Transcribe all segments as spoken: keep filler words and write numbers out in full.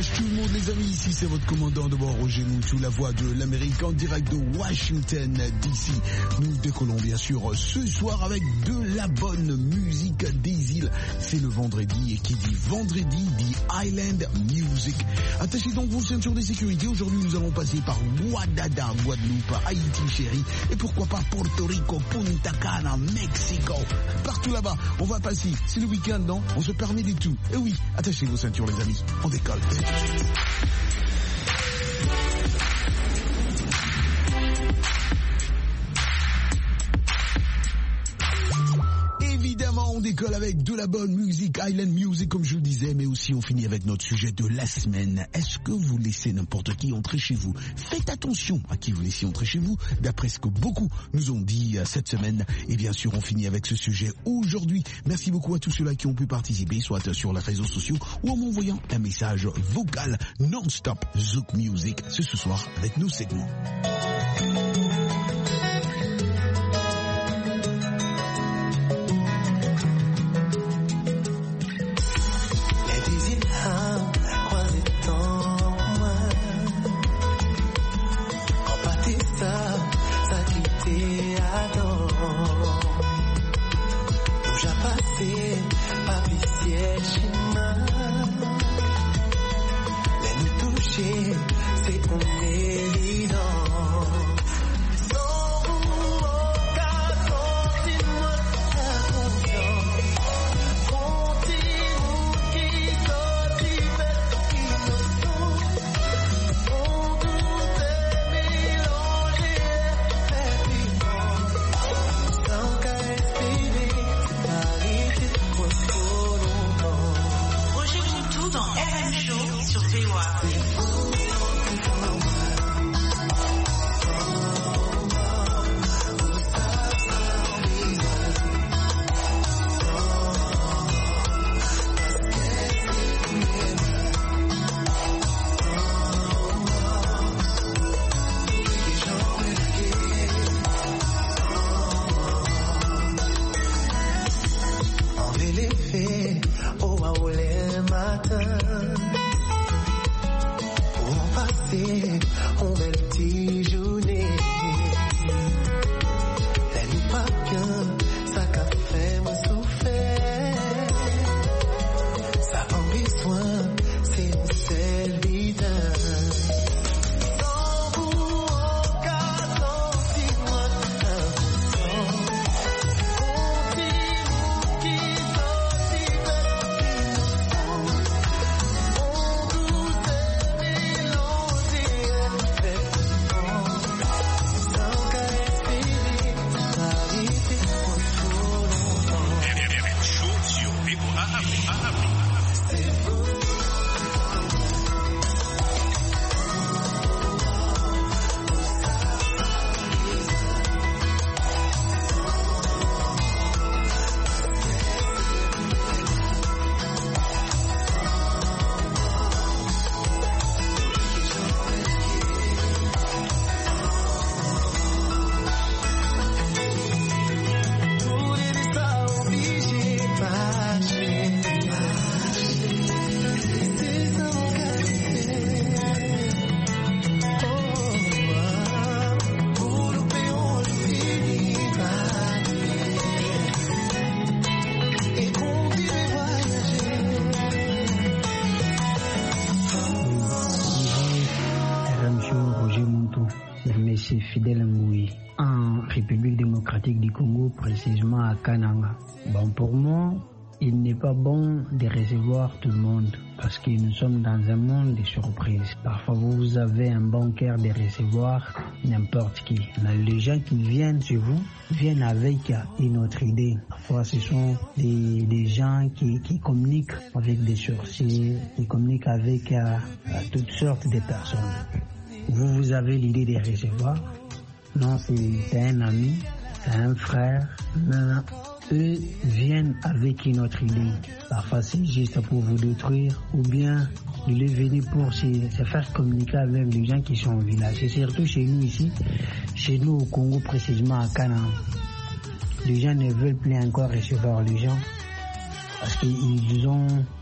dimanche tout le monde les amis, ici c'est votre commandant de bord Roger Moutou, la voix de l'Amérique en direct de Washington D C. Nous décollons bien sûr ce soir avec de la bonne musique des îles. C'est le vendredi et qui dit vendredi dit Island Music. Attachez donc vos ceintures de sécurité, aujourd'hui nous allons passer par Guadada, Guadeloupe, Haïti chérie et pourquoi pas Porto Rico, Punta Cana, Mexico. Partout là-bas, on va passer, c'est le week-end non? On se permet du tout. Et oui, attachez vos ceintures les amis, on décolle. Évidemment, on décolle avec de la bonne musique, Island Music comme je le disais, mais aussi on finit avec notre sujet de la semaine. Est-ce que vous laissez n'importe qui entrer chez vous? Faites attention à qui vous laissez entrer chez vous, d'après ce que beaucoup nous ont dit cette semaine. Et bien sûr, on finit avec ce sujet aujourd'hui. Merci beaucoup à tous ceux-là qui ont pu participer, soit sur les réseaux sociaux ou en m'envoyant un message vocal non-stop. Zouk Music, c'est ce soir avec nos segments. C'est pour évident. Fidèle Ngoui, en République démocratique du Congo, précisément à Kananga. Bon, pour moi, il n'est pas bon de recevoir tout le monde parce que nous sommes dans un monde de surprises. Parfois, vous avez un bon cœur de recevoir n'importe qui. Mais les gens qui viennent chez vous viennent avec une autre idée. Parfois, ce sont des, des gens qui, qui communiquent avec des sorciers, qui communiquent avec euh, toutes sortes de personnes. Vous, vous avez l'idée de recevoir. Non, c'est un ami, c'est un frère. Non, eux viennent avec une autre idée. Parfois, c'est juste pour vous détruire ou bien il est venu pour se, se faire communiquer avec les gens qui sont au village. Et surtout chez nous ici, chez nous au Congo, précisément à Canaan. Les gens ne veulent plus encore recevoir les gens parce qu'ils ont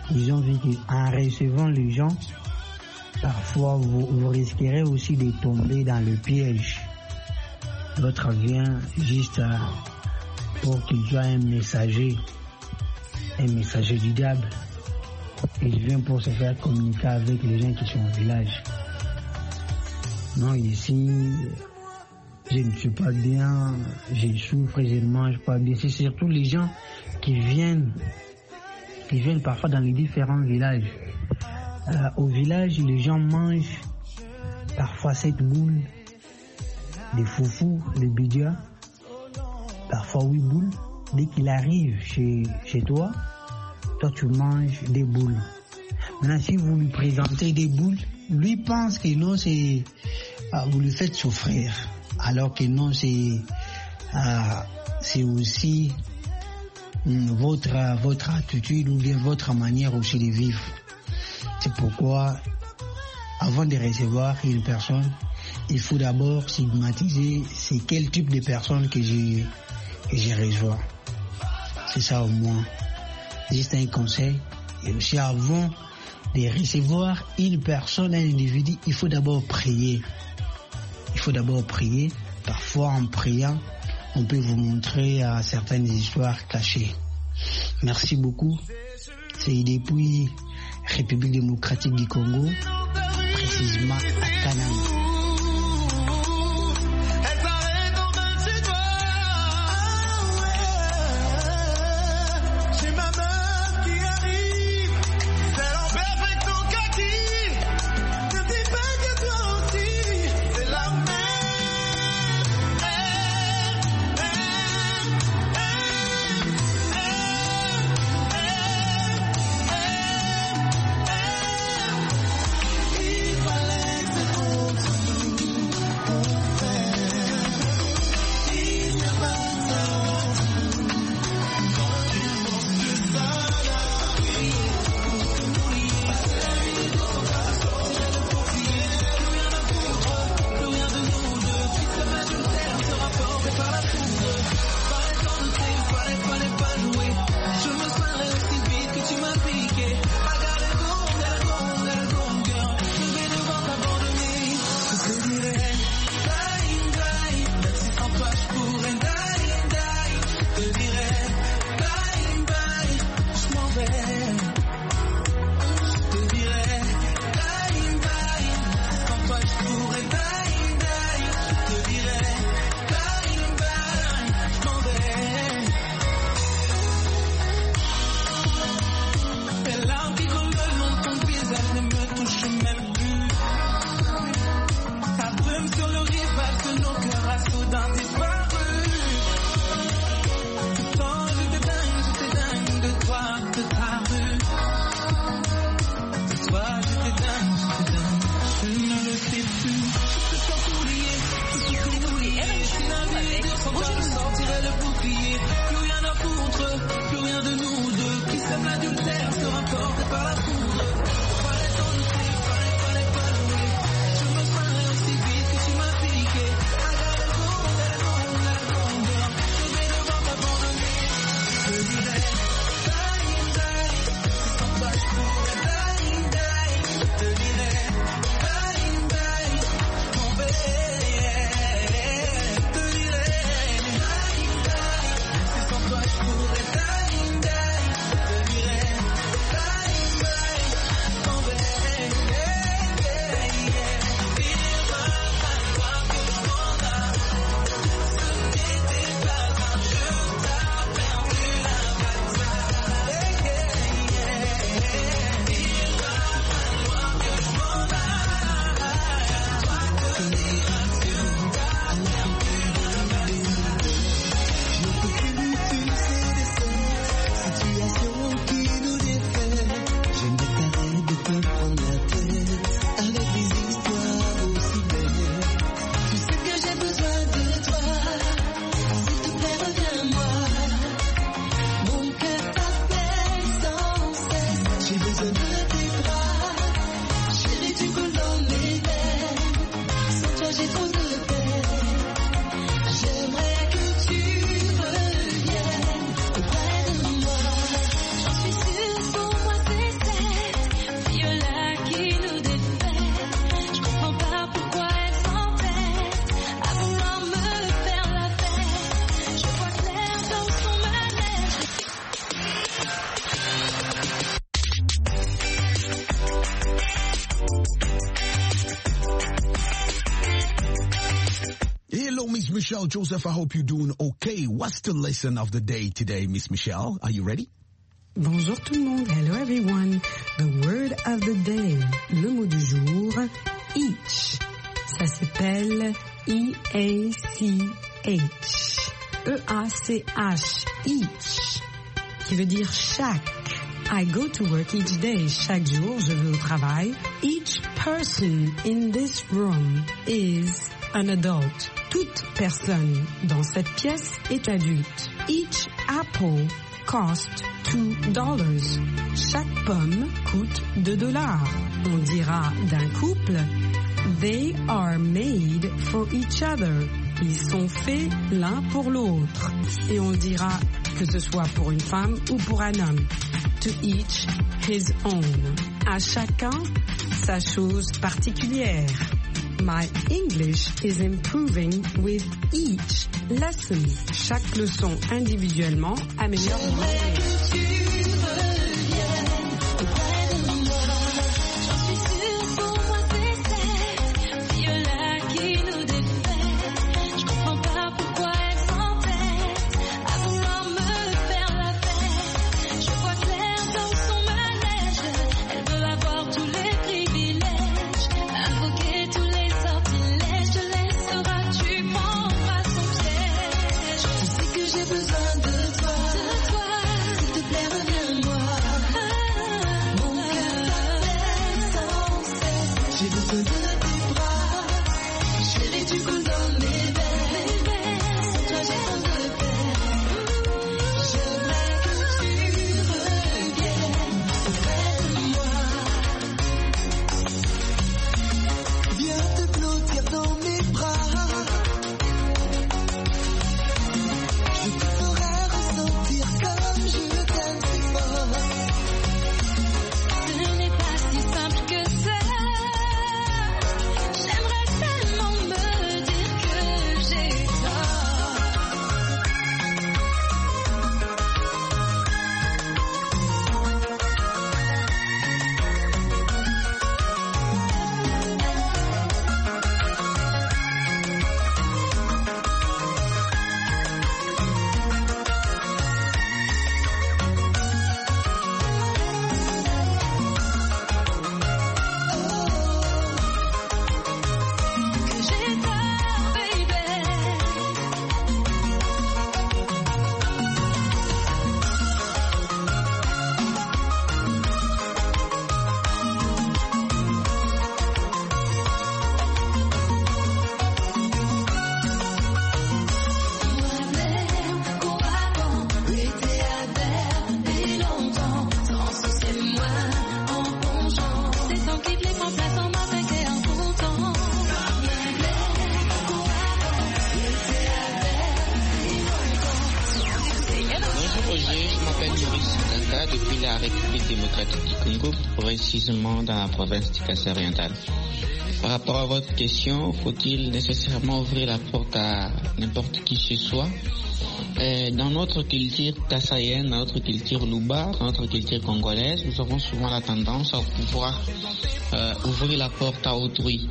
ils ont vu qu'en recevant les gens, parfois vous, vous risquerez aussi de tomber dans le piège. L'autre vient juste à, pour qu'il soit un messager, un messager du diable. Il vient pour se faire communiquer avec les gens qui sont au village. Non, ici, je ne suis pas bien, je souffre, je ne mange pas bien. C'est surtout les gens qui viennent, qui viennent parfois dans les différents villages. Euh, au village, les gens mangent parfois cette boule, des foufous, le bidia, parfois huit boules. Dès qu'il arrive chez, chez toi, toi tu manges des boules. Maintenant, si vous lui présentez des boules, lui pense que non, c'est euh, vous lui faites souffrir, alors que non, c'est euh, c'est aussi hum, votre votre attitude ou bien votre manière aussi de vivre. C'est pourquoi, avant de recevoir une personne, il faut d'abord stigmatiser c'est quel type de personne que je que je reçois. C'est ça au moins. Juste un conseil. Et aussi avant de recevoir une personne, un individu, il faut d'abord prier. Il faut d'abord prier. Parfois, en priant, on peut vous montrer euh, certaines histoires cachées. Merci beaucoup. C'est depuis République démocratique du Congo, précisément à Kananga. Michelle Joseph. I hope you're doing okay. What's the lesson of the day today, Miss Michelle? Are you ready? Bonjour tout le monde. Hello everyone. The word of the day. Le mot du jour, each. Ça s'appelle E A C H. E A C H. Each. Qui veut dire chaque. I go to work each day. Chaque jour, je vais au travail. Each person in this room is an adult. Toute personne dans cette pièce est adulte. Each apple cost two dollars. Chaque pomme coûte deux dollars. On dira d'un couple, they are made for each other. Ils sont faits l'un pour l'autre. Et on dira que ce soit pour une femme ou pour un homme. To each his own. À chacun sa chose particulière. My English is improving with each lesson. Chaque leçon individuellement améliore mon anglais. Précisément dans la province du Kassai oriental. Par rapport à votre question, faut-il nécessairement ouvrir la porte à n'importe qui chez soi? Euh, dans notre culture kassaïenne, dans notre culture louba, dans notre culture congolaise, nous avons souvent la tendance à pouvoir euh, ouvrir la porte à autrui.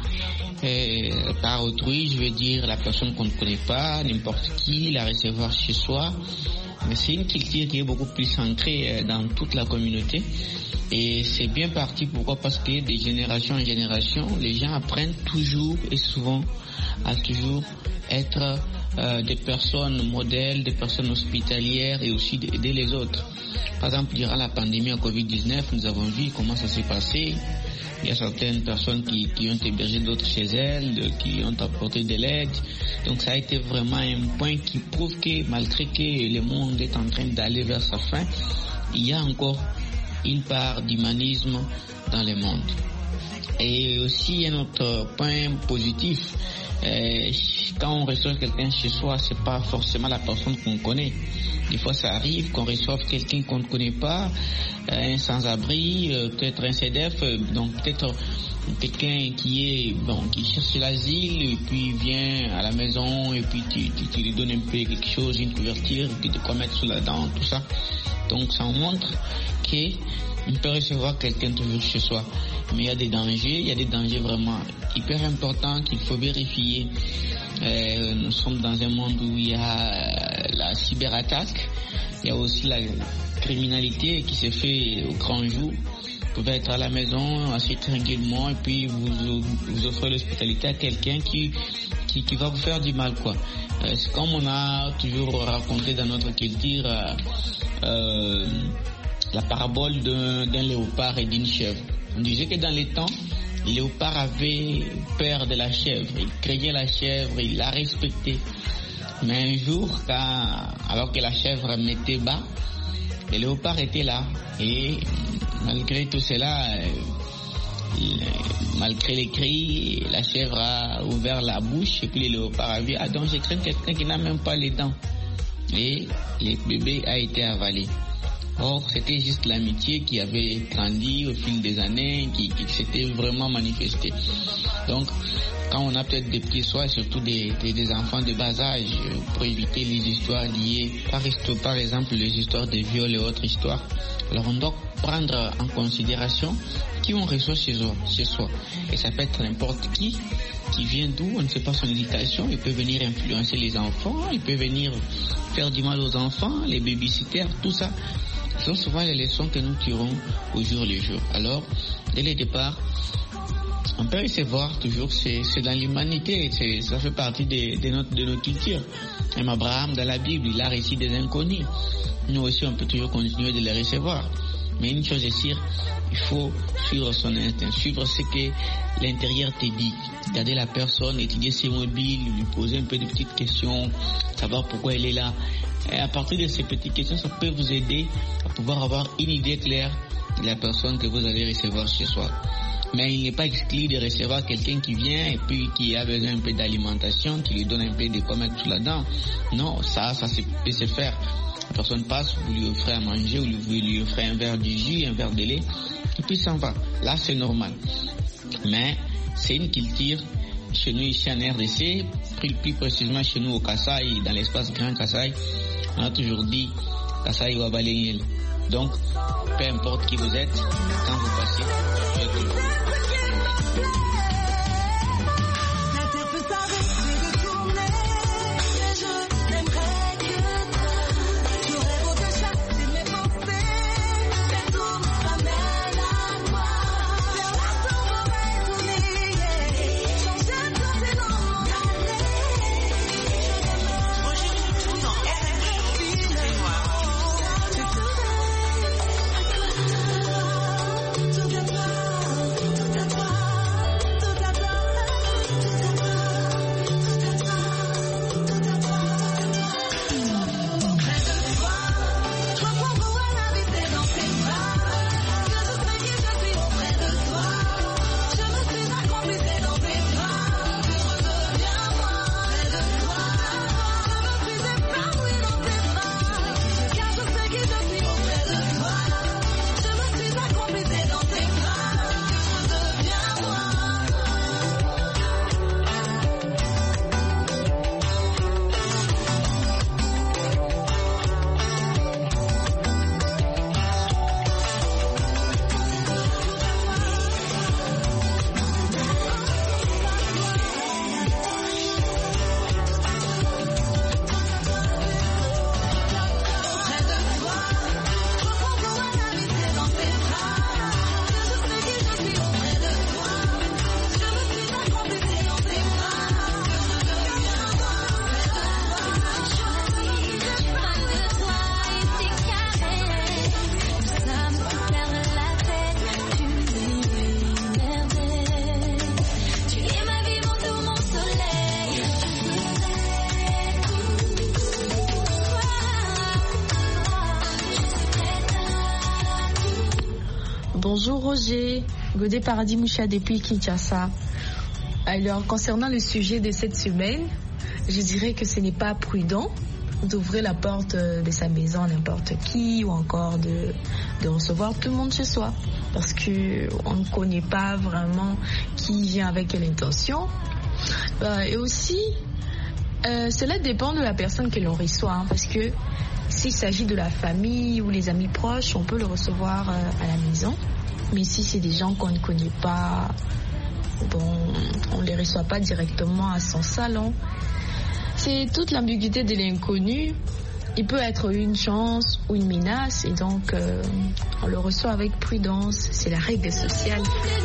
Et par autrui, je veux dire la personne qu'on ne connaît pas, n'importe qui, la recevoir chez soi. Mais c'est une culture qui est beaucoup plus ancrée dans toute la communauté. Et c'est bien parti, pourquoi? Parce que de génération en génération, les gens apprennent toujours et souvent à toujours être euh, des personnes modèles, des personnes hospitalières et aussi d'aider les autres. Par exemple, durant la pandémie à covid dix-neuf, nous avons vu comment ça s'est passé. Il y a certaines personnes qui, qui ont hébergé d'autres chez elles, qui ont apporté de l'aide. Donc ça a été vraiment un point qui prouve que malgré que le monde est en train d'aller vers sa fin, il y a encore une part d'humanisme dans le monde. Et aussi un autre point positif, euh, quand on reçoit quelqu'un chez soi, c'est pas forcément la personne qu'on connaît. Des fois ça arrive qu'on reçoive quelqu'un qu'on ne connaît pas, euh, un sans-abri, euh, peut-être un C D F, euh, donc peut-être quelqu'un qui est bon, qui cherche l'asile et puis vient à la maison et puis tu, tu, tu lui donnes un peu quelque chose, une couverture, puis de quoi mettre sous la dent, tout ça. Donc ça montre ok, on peut recevoir quelqu'un toujours chez soi, mais il y a des dangers, il y a des dangers vraiment hyper importants qu'il faut vérifier. Euh, nous sommes dans un monde où il y a la cyberattaque, il y a aussi la criminalité qui se fait au grand jour. Vous pouvez être à la maison, assis tranquillement, et puis vous, vous offrez l'hospitalité à quelqu'un qui, qui, qui va vous faire du mal, quoi. Euh, c'est comme on a toujours raconté dans notre culture euh, euh, la parabole d'un, d'un léopard et d'une chèvre. On disait que dans les temps, le léopard avait peur de la chèvre, il craignait la chèvre, il la respectait. Mais un jour, quand, alors que la chèvre mettait bas, le léopard était là, et malgré tout cela, euh, malgré les cris, la chèvre a ouvert la bouche, et puis le léopard a vu, ah donc j'ai craint quelqu'un qui n'a même pas les dents. Et le bébé a été avalé. Or, c'était juste l'amitié qui avait grandi au fil des années, qui, qui s'était vraiment manifestée. Donc, quand on a peut-être des petits soins, surtout des, des, des enfants de bas âge, pour éviter les histoires liées, par, par exemple les histoires de viol et autres histoires, alors on doit prendre en considération qui on reçoit chez soi, chez soi. Et ça peut être n'importe qui, qui vient d'où, on ne sait pas son éducation, il peut venir influencer les enfants, il peut venir faire du mal aux enfants, les babysitters, tout ça. Ce sont souvent les leçons que nous tirons au jour le jour. Alors, dès le départ, on peut recevoir toujours, c'est, c'est dans l'humanité, c'est, ça fait partie de, de, notre, de nos cultures. Même Abraham, dans la Bible, il a reçu des inconnus. Nous aussi, on peut toujours continuer de les recevoir. Mais une chose est sûre, il faut suivre son instinct, suivre ce que l'intérieur te dit. Regarder la personne, étudier ses mobiles, lui poser un peu de petites questions, savoir pourquoi elle est là. Et à partir de ces petites questions, ça peut vous aider à pouvoir avoir une idée claire de la personne que vous allez recevoir chez soi. Mais il n'est pas exclu de recevoir quelqu'un qui vient et puis qui a besoin un peu d'alimentation, qui lui donne un peu de quoi mettre sous la dent. Non, ça, ça peut se faire. La personne passe, vous lui offrez à manger, ou vous lui offrez un verre de jus, un verre de lait, et puis ça va. Là, c'est normal. Mais c'est une culture chez nous ici en R D C, plus, plus précisément chez nous au Kasaï, dans l'espace Grand Kasaï, on a toujours dit Kasaï ou Abalengel. Donc, peu importe qui vous êtes, quand vous passez, faites-le. Bonjour Roger, Godé Paradis Moucha depuis Kinshasa. Alors concernant le sujet de cette semaine, je dirais que ce n'est pas prudent d'ouvrir la porte de sa maison à n'importe qui ou encore de, de recevoir tout le monde chez soi parce qu'on ne connaît pas vraiment qui vient avec quelle intention. Euh, et aussi, euh, cela dépend de la personne que l'on reçoit hein, parce que s'il s'agit de la famille ou les amis proches, on peut le recevoir euh, à la maison. Mais si c'est des gens qu'on ne connaît pas, bon, on ne les reçoit pas directement à son salon. C'est toute l'ambiguïté de l'inconnu. Il peut être une chance ou une menace et donc euh, on le reçoit avec prudence. C'est la règle sociale.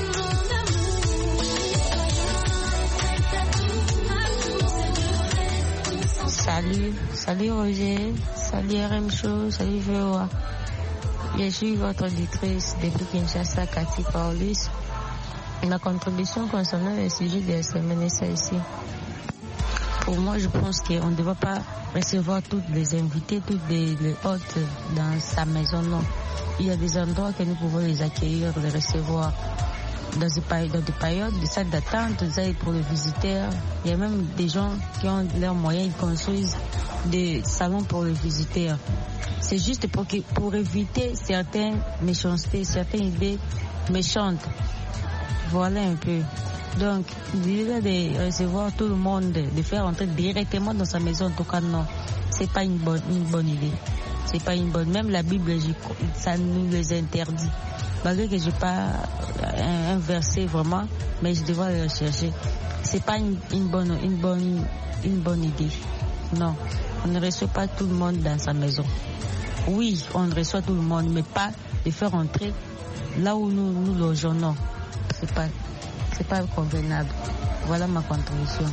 Salut, salut Roger, salut R M Show, salut V O A. Je suis votre auditrice depuis Kinshasa, Cathy Paulus. Ma contribution concernant le sujet de la semaine est celle-ci. Pour moi, je pense qu'on ne devrait pas recevoir toutes les invités, toutes les, les hôtes dans sa maison, non. Il y a des endroits que nous pouvons les accueillir, les recevoir. Dans des, dans des périodes de salle d'attente, pour les visiteurs. Il y a même des gens qui ont leurs moyens, ils construisent des salons pour les visiteurs. C'est juste pour, que, pour éviter certaines méchancetés, certaines idées méchantes. Voilà un peu. Donc, l'idée de recevoir tout le monde, de faire entrer directement dans sa maison, en tout cas non, c'est pas une bonne, une bonne idée. C'est pas une bonne. Même la Bible, ça nous les interdit. Malgré que j'ai pas un, un verset vraiment, mais je devrais le rechercher. C'est pas une, une bonne, une bonne, une bonne idée. Non, on ne reçoit pas tout le monde dans sa maison. Oui, on reçoit tout le monde, mais pas de faire entrer là où nous nous logeons. Non, c'est pas, c'est pas convenable. Voilà ma contribution.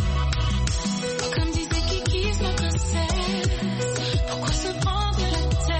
Pourquoi se prendre la tête?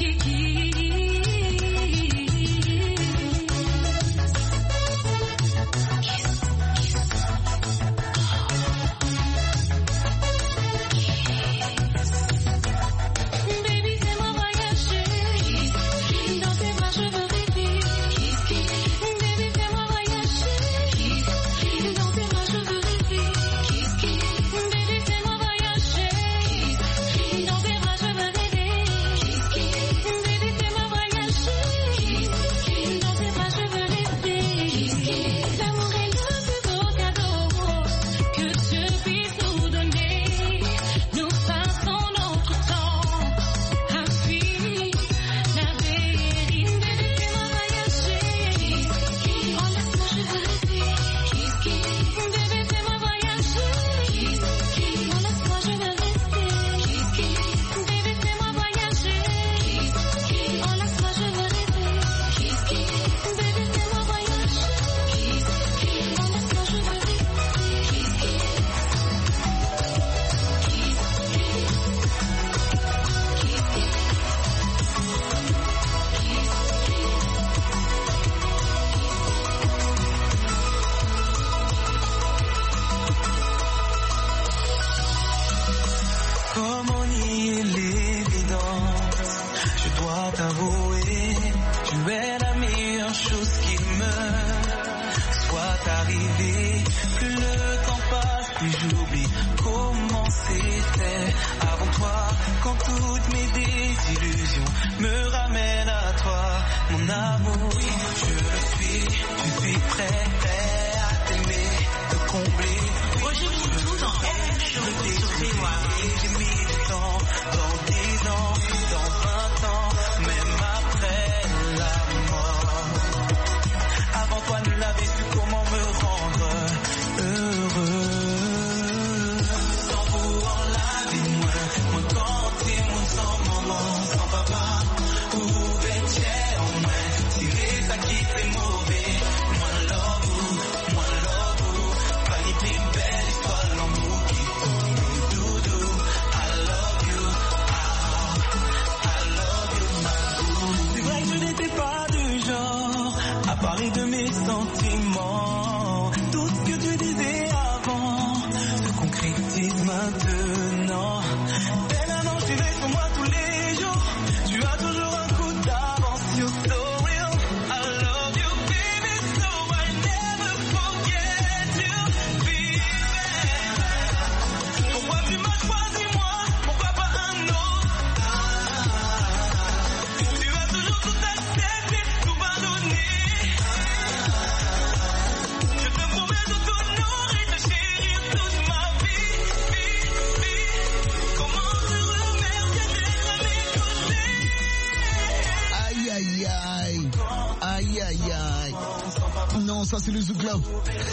Ça c'est le Zouk Club.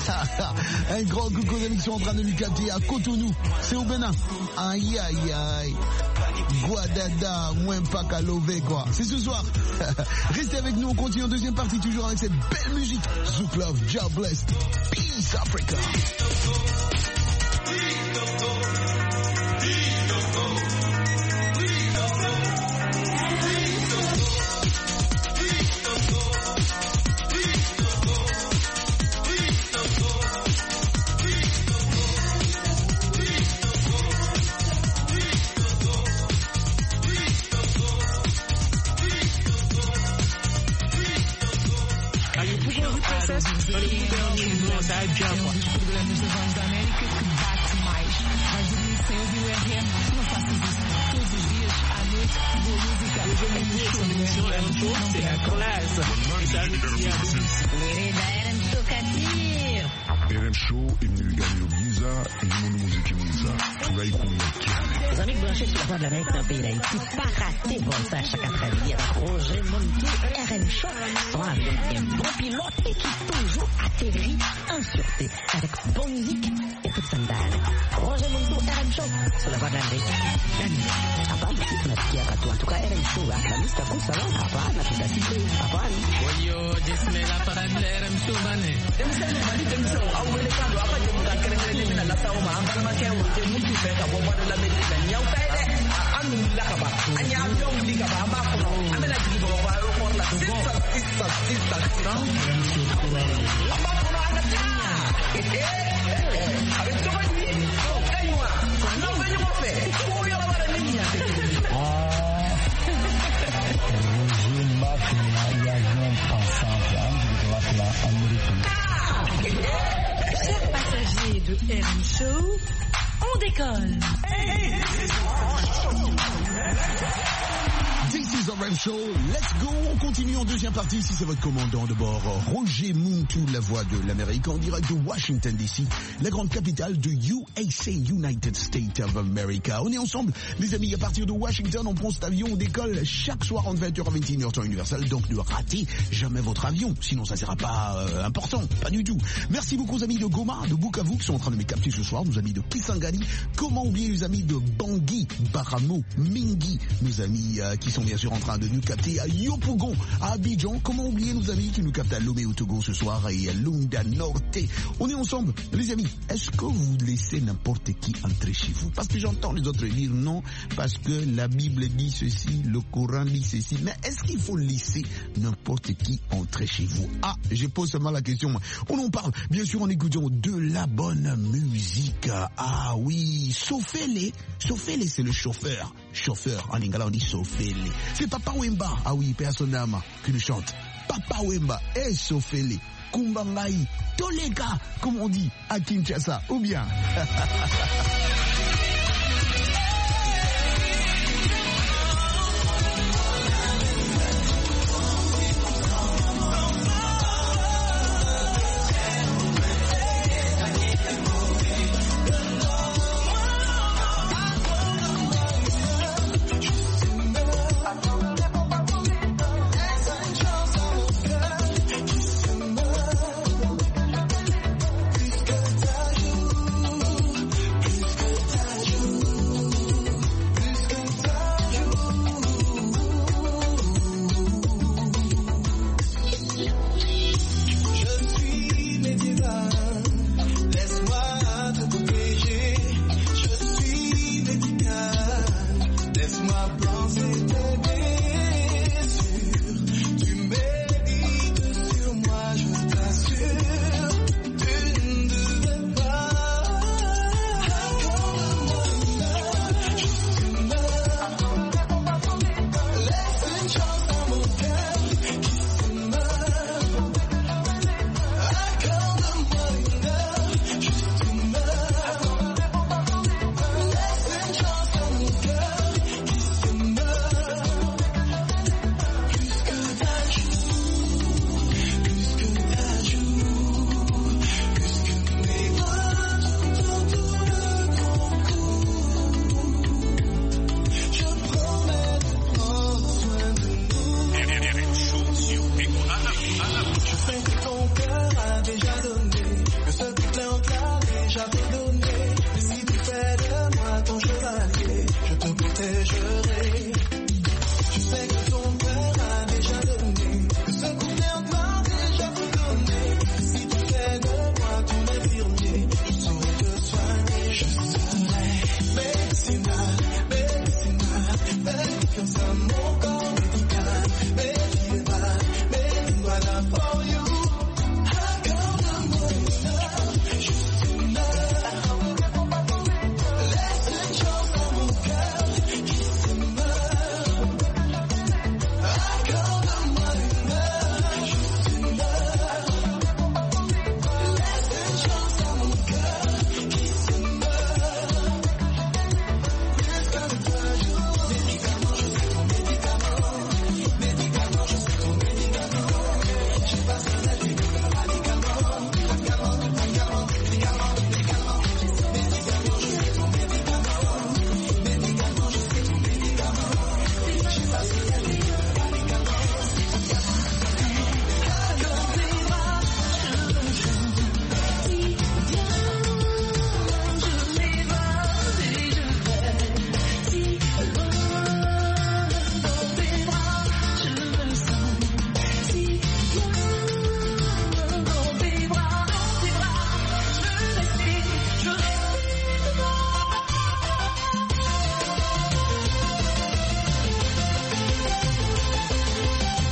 Un grand coucou d'émission en train de lui capter à Cotonou. C'est au Bénin. Aïe aïe aïe. Guadada, moins pas qu'à lever quoi. C'est ce soir. Restez avec nous, on continue en deuxième partie toujours avec cette belle musique. Zouk Club, God bless. Peace Africa. R M Show imeliganyo giza ilimundo muziki mwiza tunaikumikia. Les amis branchés sur la voie de l'Amérique dans le pays d'Haïti, pas raté pour ça chaque après-midi avec Roger Mondo. R M Show sont avec un bon pilote et qui toujours atterrit en sûreté avec bonne musique et toute sandale. Roger Mondo, R M Show sur la voie de l'Amérique. La musique, hapana si tunasikia katu. En tout cas R M Show, la musique takusa la hapana tutasikia hapana. Oyo jismela para R M Show bane. Demselo mali demselo awele kando apa je muka kerengere mina la sawo ma ambal ma kewu je mutu feta bo wala la medina nyaw fayde. amila ka ba anya avion bili ka ba amba ko amela di bo ba ro ko la sista sista sista amba ko ana ta eh avec toi ni kai moi non venez moi faire pour y avoir la ligne ah je m'appelle il y a un ensemble de la américaine. Chers passagers de R M Show, on décolle. This is R M Show, let's go, on continue en deuxième partie, ici c'est votre commandant de bord, Roger Muntu, la voix de l'Amérique, en direct de Washington D C, la grande capitale de U S A, United States of America. On est ensemble, les amis, à partir de Washington, on prend cet avion, on décolle chaque soir entre vingt heures à vingt et une heures temps universel, donc ne ratez jamais votre avion, sinon ça ne sera pas euh, important, pas du tout. Merci beaucoup aux amis de Goma, de Bukavu, qui sont en train de me capter ce soir, nos amis de Kisangani, comment oublier les amis de Bangui, Baramo, Mingi, nos amis euh, qui sont bien sûr en train de nous capter à Yopougon, à Abidjan. Comment oublier nos amis qui nous captent à Lomé au Togo ce soir et à Lunda Norte. On est ensemble, les amis. Est-ce que vous laissez n'importe qui entrer chez vous? Parce que j'entends les autres dire non, parce que la Bible dit ceci, le Coran dit ceci. Mais est-ce qu'il faut laisser n'importe qui entrer chez vous? Ah, je pose seulement la question. On en parle, bien sûr, en écoutant de la bonne musique. Ah oui, Sofele. Sofele, c'est le chauffeur. Chauffeur, en lingala on dit Sofele. C'est Papa Wemba, ah oui, personne n'aime, qui nous chante. Papa Wemba et Sofele, Kumbangai, Tolega, comme on dit à Kinshasa, ou bien.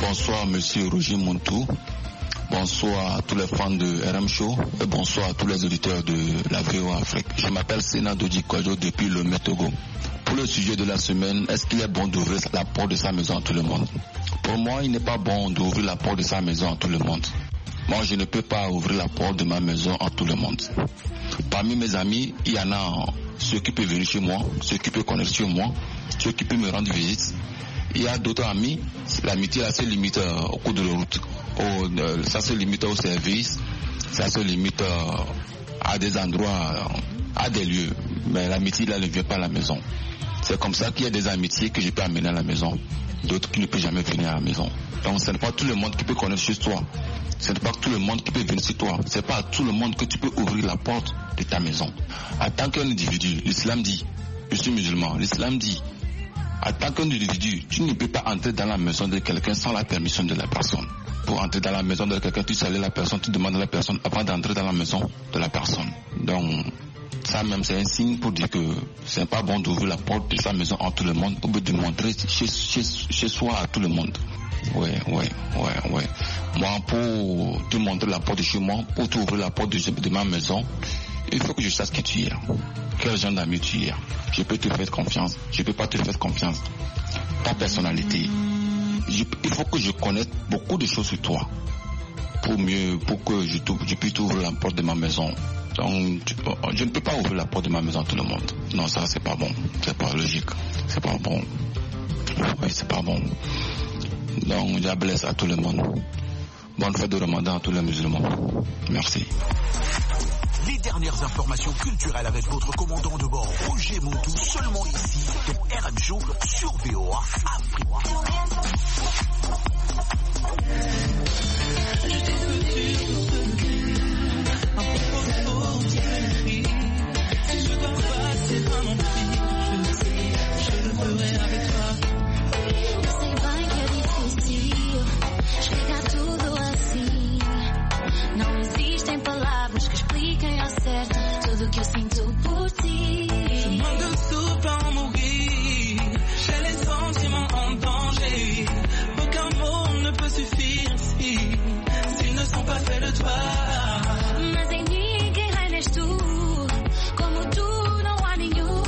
bonsoir Monsieur Roger Montou. Bonsoir à tous les fans de R M Show et bonsoir à tous les auditeurs de la V O A Afrique. Je m'appelle Sénat Dodi Kwadjo depuis le Togo. Pour le sujet de la semaine, est-ce qu'il est bon d'ouvrir la porte de sa maison à tout le monde? Pour moi, il n'est pas bon d'ouvrir la porte de sa maison à tout le monde. Moi, je ne peux pas ouvrir la porte de ma maison à tout le monde. Parmi mes amis, il y en a ceux qui peuvent venir chez moi, ceux qui peuvent connaître chez moi, ceux qui peuvent me rendre visite. Il y a d'autres amis, l'amitié là se limite euh, au cours de la route. Au, euh, ça se limite au service, ça se limite euh, à des endroits, euh, à des lieux. Mais l'amitié là ne vient pas à la maison. C'est comme ça qu'il y a des amitiés que je peux amener à la maison, d'autres qui ne peuvent jamais venir à la maison. Donc ce n'est pas tout le monde qui peut connaître chez toi. Ce n'est pas tout le monde qui peut venir chez toi. Ce n'est pas à tout le monde que tu peux ouvrir la porte de ta maison. En tant qu'un individu, l'islam dit, je suis musulman, l'islam dit, en tant qu'un individu, tu ne peux pas entrer dans la maison de quelqu'un sans la permission de la personne. Pour entrer dans la maison de quelqu'un, tu salues la personne, tu demandes à la personne avant d'entrer dans la maison de la personne. Donc, ça même, c'est un signe pour dire que c'est pas bon d'ouvrir la porte de sa maison à tout le monde, ou de montrer chez, chez, chez soi à tout le monde. Oui, oui, oui, oui. Moi, pour te montrer la porte de chez moi, pour t'ouvrir la porte de, de ma maison, il faut que je sache qui tu es. Quel genre d'ami tu es. Je peux te faire confiance. Je peux pas te faire confiance. Ta personnalité. Je, il faut que je connaisse beaucoup de choses sur toi. Pour mieux, pour que je, je puisse ouvrir la porte de ma maison. Donc, tu, je ne peux pas ouvrir la porte de ma maison à tout le monde. Non, ça, c'est pas bon. C'est pas logique. C'est pas bon. Oui, c'est pas bon. Donc, je blesse à tout le monde. Bonne fête de Ramadan à tous les musulmans. Merci. Les dernières informations culturelles avec votre commandant de bord, Roger Montou, seulement ici, dans R M Show sur V O A Afrique. Je t'ai donné tout si je dois passer un empire, je sais, je le ferai avec toi. Eu sei bem que é difícil explicar tudo assim. Não existem palavras que expliquem ao certo tudo o que eu sinto por ti. Je manque de soupe à en mourir, j'ai les sentiments en danger. Aucun mot ne peut suffire si, s'ils ne sont pas faits de toi. Mas em mim quem reina és tu, como tu não há nenhum.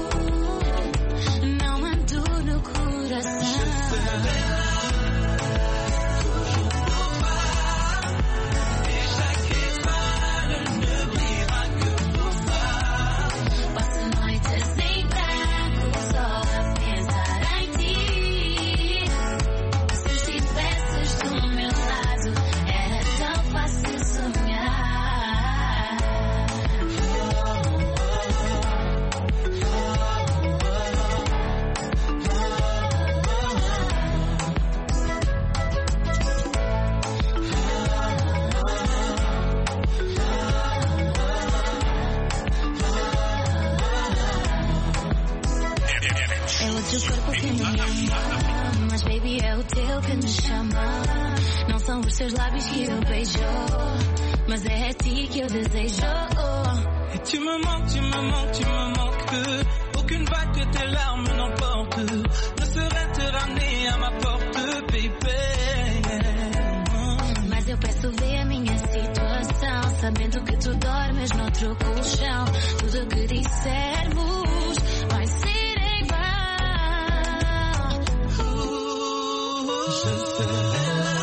Não mando no coração. Mas baby é o teu que me chama. Não são os teus lábios que eu beijo, mas é a ti que eu desejo. Et tu me manques, tu me manques, tu me manques. Aucune vague de tes larmes n'emporte, ne saurait te ramener à ma porte, baby. Mas eu peço ver a minha situação, sabendo que tu dormes noutro colchão. Tudo que dissermos vai ser em vão. Je serai là.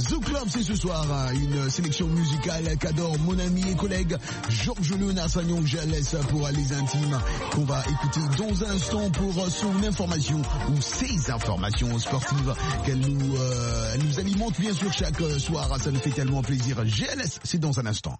The Club, c'est ce soir hein, une sélection musicale qu'adore mon ami et collègue Georges Léonard Sagnon. Je laisse pour les intimes qu'on va écouter dans un instant pour son information ou ses informations sportives qu'elle nous, euh, elle nous alimente bien sûr chaque soir. Ça nous fait tellement plaisir. G L S, c'est dans un instant.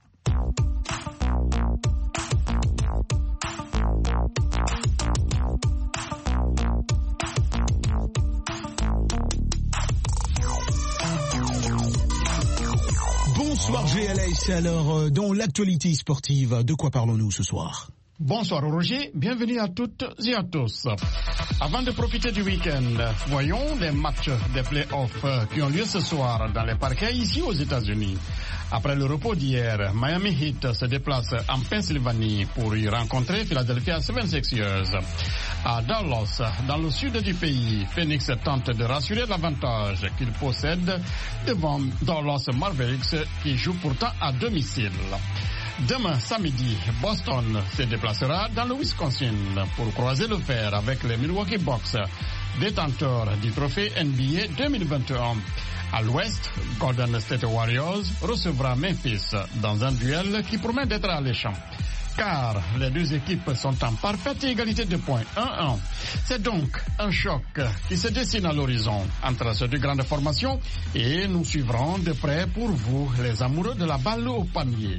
Bonsoir G L S, alors euh, dans l'actualité sportive, de quoi parlons-nous ce soir? Bonsoir Roger, bienvenue à toutes et à tous. Avant de profiter du week-end, voyons les matchs des play-offs qui ont lieu ce soir dans les parquets ici aux États-Unis. Après le repos d'hier, Miami Heat se déplace en Pennsylvanie pour y rencontrer Philadelphia seventy-sixers. À Dallas, dans le sud du pays, Phoenix tente de rassurer l'avantage qu'il possède devant Dallas Mavericks qui joue pourtant à domicile. Demain samedi, Boston se déplacera dans le Wisconsin pour croiser le fer avec les Milwaukee Bucks, détenteurs du trophée N B A deux mille vingt et un. À l'ouest, Golden State Warriors recevra Memphis dans un duel qui promet d'être alléchant. Car les deux équipes sont en parfaite égalité de points, un un. C'est donc un choc qui se dessine à l'horizon entre ces deux grandes formations et nous suivrons de près pour vous, les amoureux de la balle au panier.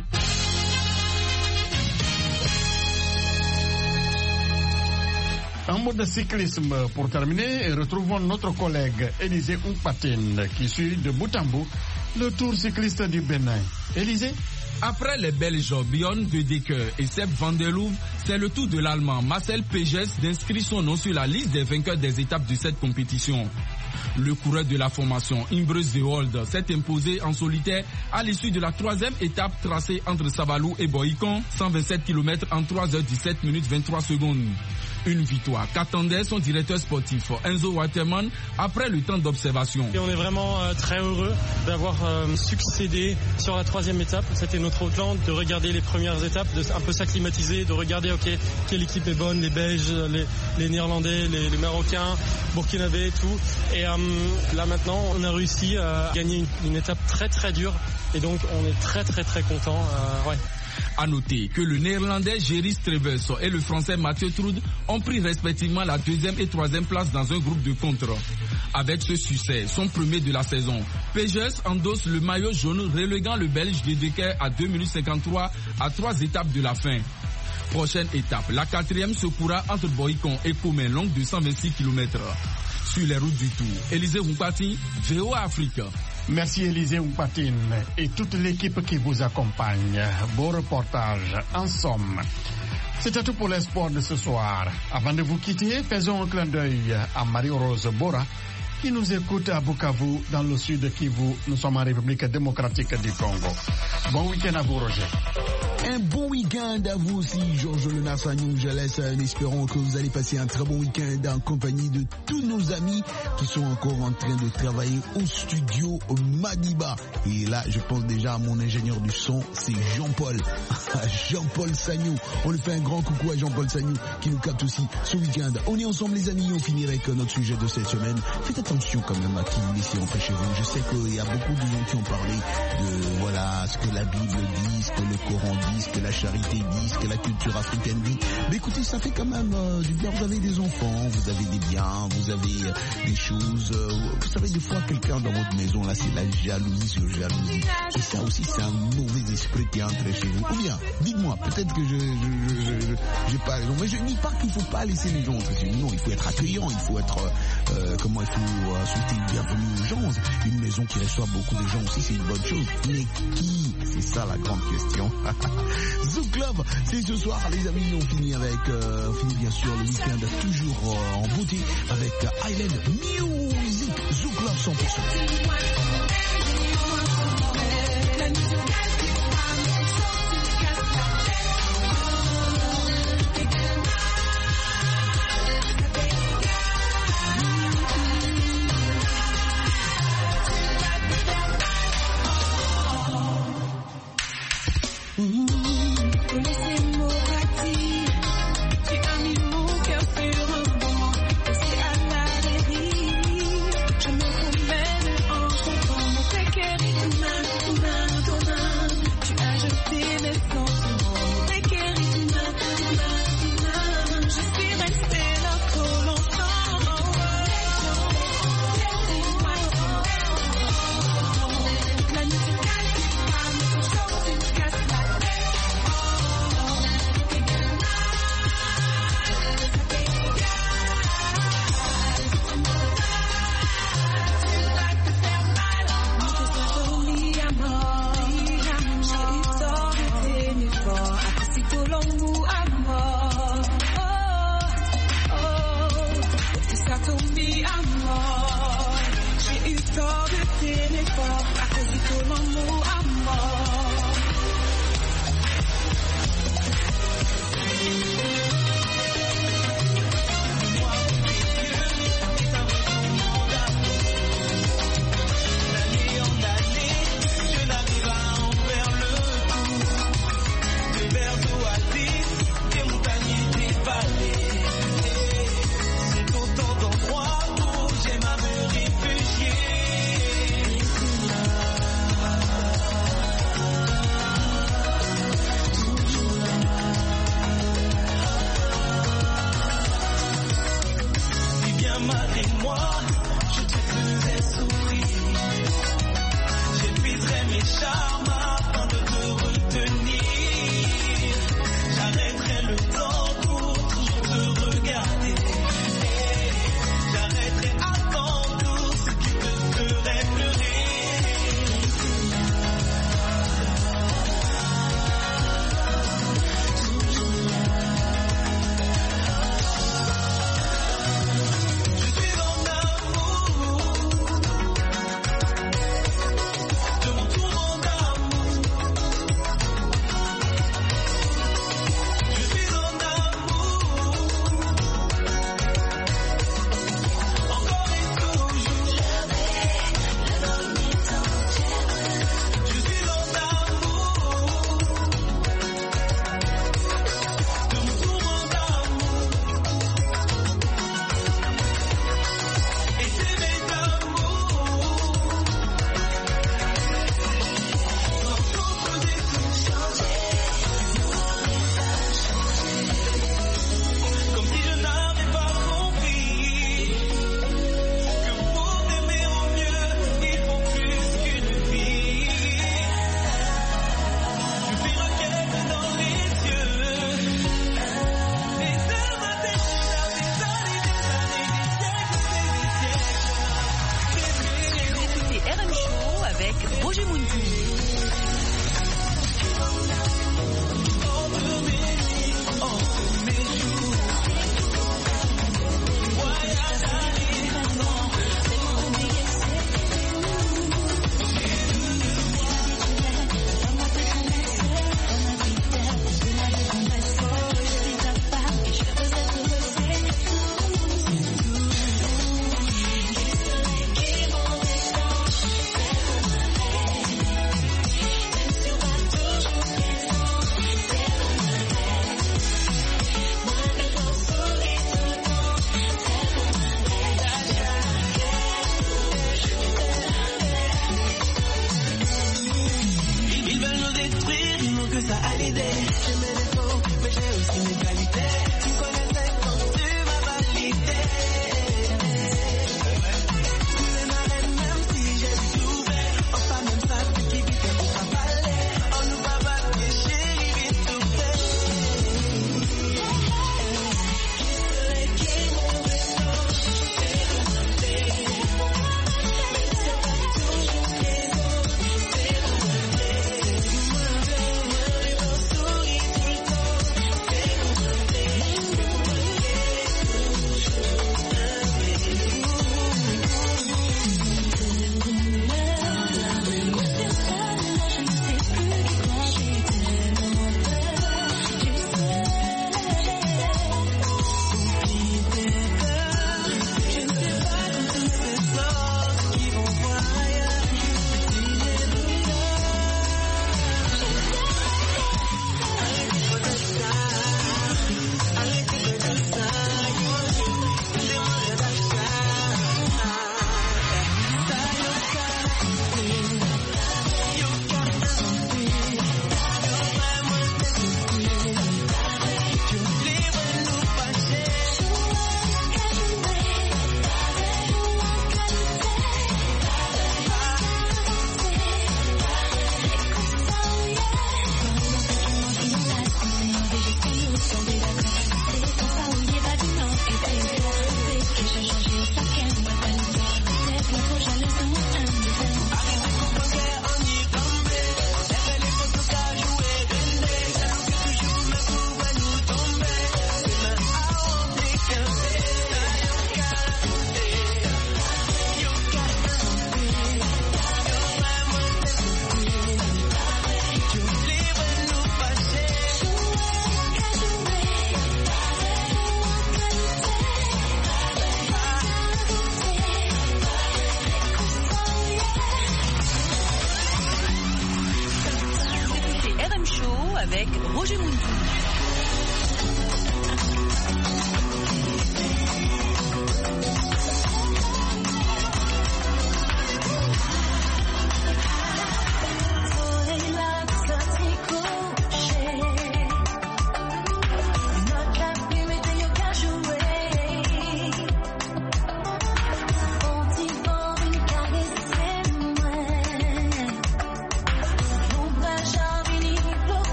Un mot de cyclisme pour terminer et retrouvons notre collègue Élisée Oupatine qui suit de bout en bout le Tour cycliste du Bénin. Élisée? Après les Belges Björn de Decker et Sepp van der Loef, c'est le tour de l'Allemand Marcel Pages d'inscrire son nom sur la liste des vainqueurs des étapes de cette compétition. Le coureur de la formation Imbreus de Hold s'est imposé en solitaire à l'issue de la troisième étape tracée entre Sabalou et Boïcon, cent vingt-sept kilomètres en trois heures dix-sept minutes vingt-trois secondes. Une victoire qu'attendait son directeur sportif Enzo Waterman après le temps d'observation. Et on est vraiment euh, très heureux d'avoir euh, succédé sur la troisième étape. C'était notre plan de regarder les premières étapes, de un peu s'acclimatiser, de regarder ok quelle équipe est bonne, les Belges, les, les Néerlandais, les, les Marocains, Burkinabés et tout. Et euh, là maintenant on a réussi à gagner une, une étape très très dure et donc on est très très très content. Euh, ouais. À noter que le néerlandais Jerry Strevers et le français Mathieu Troud ont pris respectivement la deuxième et troisième place dans un groupe de contre. Avec ce succès, son premier de la saison, Pages endosse le maillot jaune reléguant le Belge de Decker à deux minutes cinquante-trois à trois étapes de la fin. Prochaine étape, la quatrième se courra entre Boïcon et Comé, longue de cent vingt-six kilomètres. Sur les routes du Tour, Élisée Oupatine, V O A Afrique. Merci Élisée Oupatine et toute l'équipe qui vous accompagne. Beau reportage, en somme. C'était tout pour les sports de ce soir. Avant de vous quitter, faisons un clin d'œil à Marie-Rose Bora qui nous écoute à Bukavu, dans le sud de Kivu. Nous sommes en République démocratique du Congo. Bon week-end à vous, Roger. Un bon week-end à vous aussi, Georges Léonard Sagnon. Je laisse en espérant que vous allez passer un très bon week-end en compagnie de tous nos amis qui sont encore en train de travailler au studio Madiba. Et là, je pense déjà à mon ingénieur du son, c'est Jean-Paul. Jean-Paul Sagnon. On lui fait un grand coucou à Jean-Paul Sagnon qui nous capte aussi ce week-end. On est ensemble les amis, on finit avec notre sujet de cette semaine. Faites attention quand même à qui vous laissez rentrer chez vous. Je sais qu'il y a beaucoup de gens qui ont parlé de voilà ce que la Bible dit, ce que le Coran dit, ce que la charité dit, ce que la culture africaine dit. Mais écoutez, ça fait quand même euh, du bien. Vous avez des enfants, vous avez des biens, vous avez euh, des choses. Euh, vous savez, des fois, quelqu'un dans votre maison, là, c'est la jalousie sur jalousie. Et ça aussi, c'est un mauvais esprit qui est entré chez vous. Ou bien, dites-moi, peut-être que je, je, je, je j'ai pas raison, mais je dis pas qu'il faut pas laisser les gens entrer chez vous. Non, il faut être accueillant, il faut être, euh, comment il faut euh, souhaiter une bienvenue aux gens. Une maison qui reçoit beaucoup de gens aussi, c'est une bonne chose. Mais qui? C'est ça la grande question. The Club, c'est ce soir les amis, on finit avec, euh, on finit bien sûr le week-end toujours euh, en beauté avec euh, Island Music. The Club cent pour cent. Je me promène en chantant.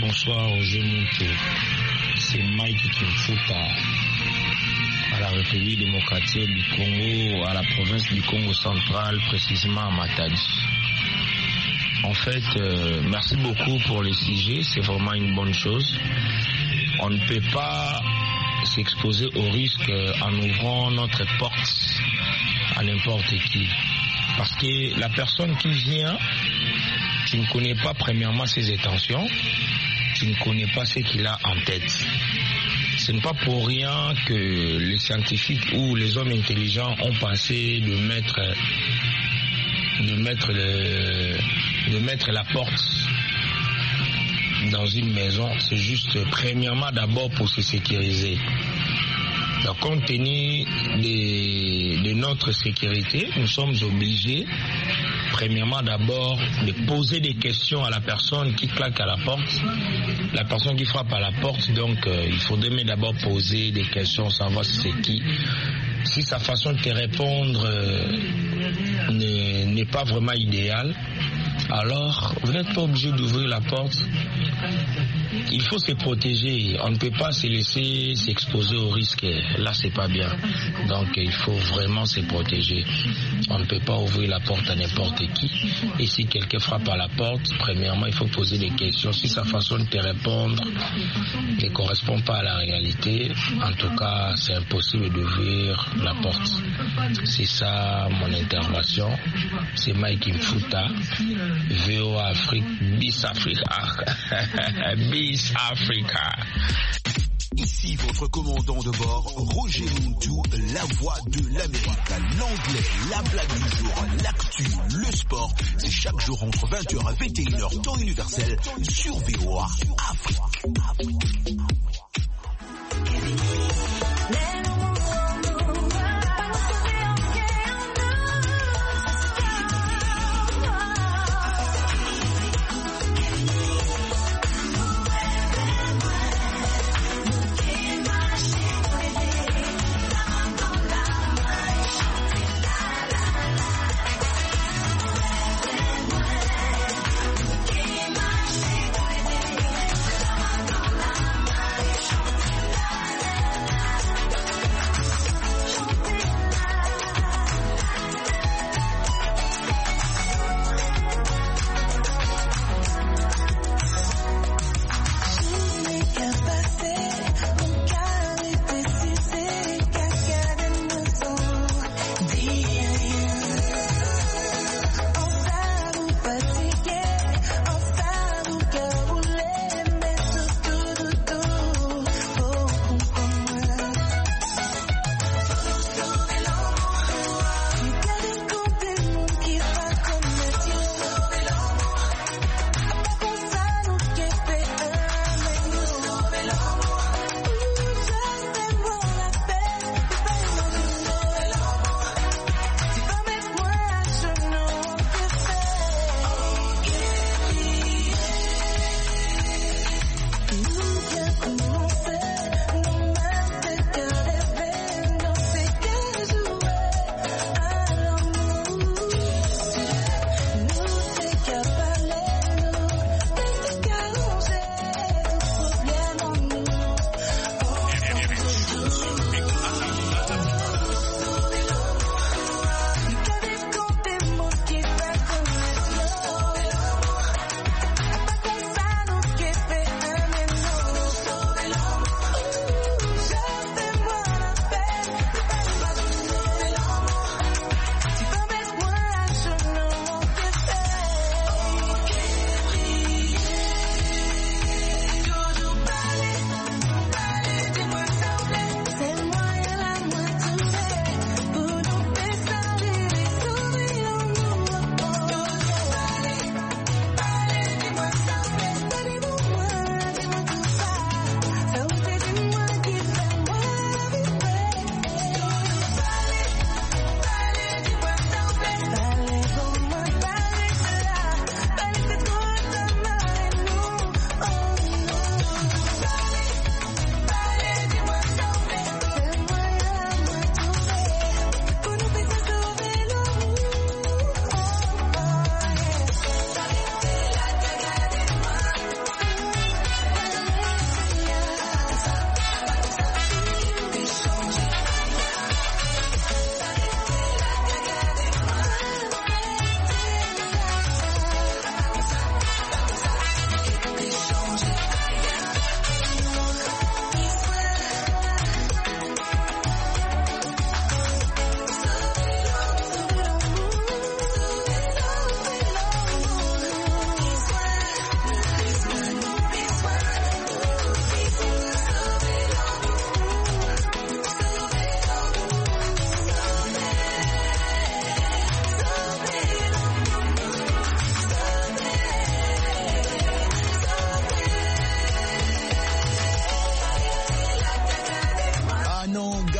bonsoir Roger Montou. C'est Mike Kimfuta à la République démocratique du Congo, à la province du Congo central, précisément à Matadi. En fait, euh, merci beaucoup pour le sujet, c'est vraiment une bonne chose. On ne peut pas s'exposer au risque en ouvrant notre porte à n'importe qui. Parce que la personne qui vient, tu ne connais pas premièrement ses intentions, tu ne connais pas ce qu'il a en tête. Ce n'est pas pour rien que les scientifiques ou les hommes intelligents ont pensé de mettre, de mettre, le, de mettre la porte dans une maison. C'est juste premièrement d'abord pour se sécuriser. Donc, compte tenu de, de notre sécurité, nous sommes obligés, premièrement d'abord, de poser des questions à la personne qui claque à la porte, la personne qui frappe à la porte. Donc, euh, il faudrait d'abord poser des questions, savoir si c'est qui. Si sa façon de te répondre euh, n'est pas vraiment idéale, alors vous n'êtes pas obligé d'ouvrir la porte. Il faut se protéger. On ne peut pas se laisser s'exposer au risque. Là, c'est pas bien. Donc, il faut vraiment se protéger. On ne peut pas ouvrir la porte à n'importe qui. Et si quelqu'un frappe à la porte, premièrement, il faut poser des questions. Si sa façon de te répondre ne correspond pas à la réalité, en tout cas, c'est impossible d'ouvrir la porte. C'est ça mon intervention. C'est Mike Mfuta, V O A Afrique, Bis Africa. Bis Africa. Ici votre commandant de bord, Roger Montou, la voix de l'Amérique, l'anglais, la blague du jour, l'actu, le sport. C'est chaque jour entre vingt heures et vingt et une heures, temps universel, sur V O A Afrique.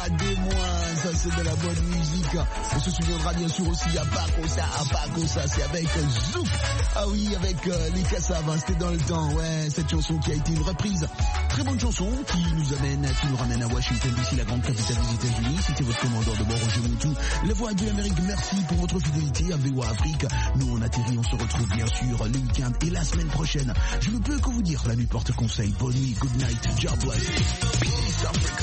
pas des moins. Ça c'est de la bonne musique. On se souviendra bien sûr aussi à Bakosa, à Bakosa, c'est avec Zouk. Ah oui, avec euh, les Kassav, hein, c'était dans le temps. Ouais, cette chanson qui a été une reprise. Très bonne chanson qui nous amène, qui nous ramène à Washington D C, la grande capitale des États-Unis. C'était votre commandant de bord, Roger Moutou. La voix de l'Amérique, merci pour votre fidélité à V O A Afrique. Nous on atterrit, on se retrouve bien sûr le week-end et la semaine prochaine. Je ne peux que vous dire, la nuit porte conseil. Bonne nuit, good night, God bless. Peace Africa.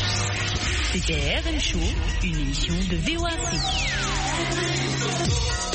C'était R M Show, une émission de V O A Afrique.